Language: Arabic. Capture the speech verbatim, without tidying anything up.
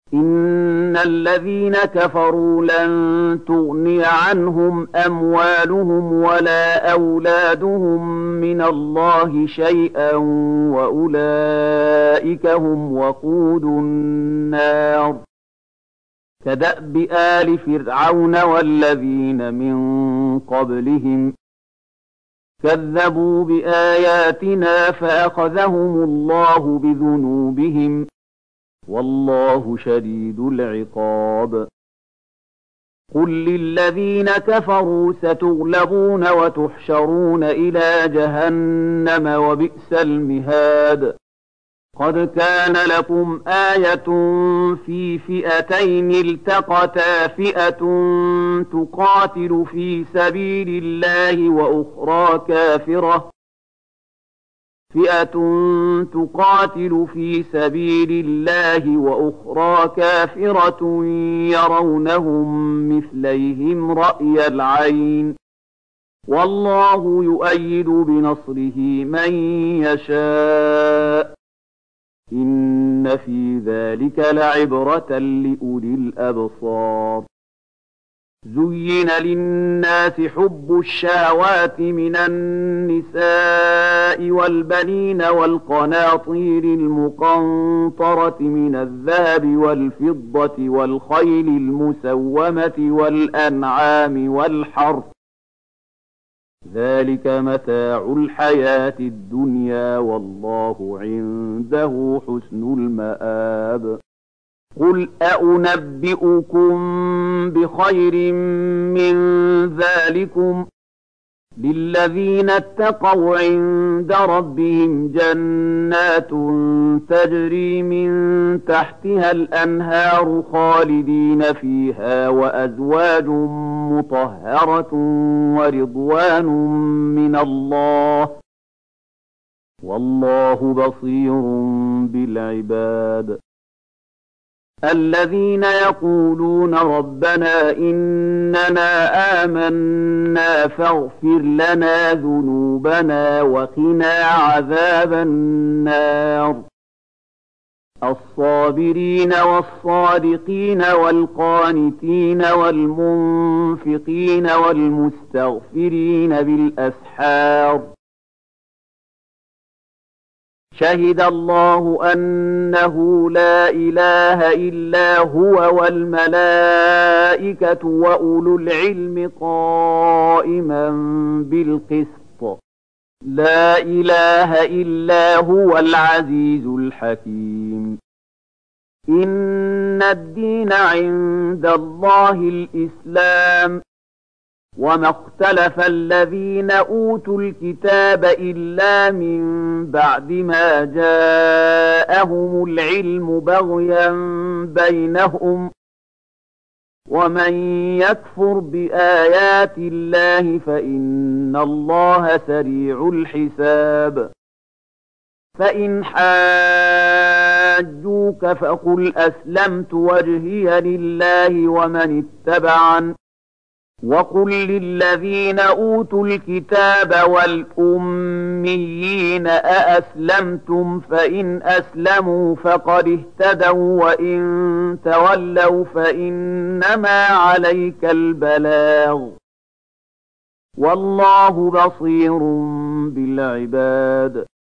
إن الذين كفروا لن تغني عنهم أموالهم ولا أولادهم من الله شيئا وأولئك هم وقود النار كدأب آل فرعون والذين من قبلهم كذبوا بآياتنا فأخذهم الله بذنوبهم والله شديد العقاب قل للذين كفروا ستغلبون وتحشرون إلى جهنم وبئس المهاد قد كان لكم آية في فئتين التقتا فئة تقاتل في سبيل الله وأخرى كافرة فئة تقاتل في سبيل الله وأخرى كافرة يرونهم مثليهم رأي العين والله يؤيد بنصره من يشاء إن في ذلك لعبرة لأولي الأبصار زين للناس حب الشهوات من النساء والبنين والقناطير المقنطرة من الذهب والفضة والخيل المسومة والأنعام والحرث ذلك متاع الحياة الدنيا والله عنده حسن المآب قل أنبئكم بخير من ذلكم للذين اتقوا عند ربهم جنات تجري من تحتها الأنهار خالدين فيها وأزواج مطهرة ورضوان من الله والله بصير بالعباد الذين يقولون ربنا إننا آمنا فاغفر لنا ذنوبنا وقنا عذاب النار الصابرين والصادقين والقانتين والمنفقين والمستغفرين بالأسحار شهد الله أنه لا إله إلا هو والملائكة وأولو العلم قائما بالقسط لا إله إلا هو العزيز الحكيم إن الدين عند الله الإسلام وما اختلف الذين أوتوا الكتاب إلا من بعد ما جاءهم العلم بغيا بينهم ومن يكفر بآيات الله فإن الله سريع الحساب فإن حاجوك فقل أسلمت وجهي لله ومن اتبعن وقل للذين أوتوا الكتاب والأميين أأسلمتم فإن أسلموا فقد اهتدوا وإن تولوا فإنما عليك البلاغ والله بصير بالعباد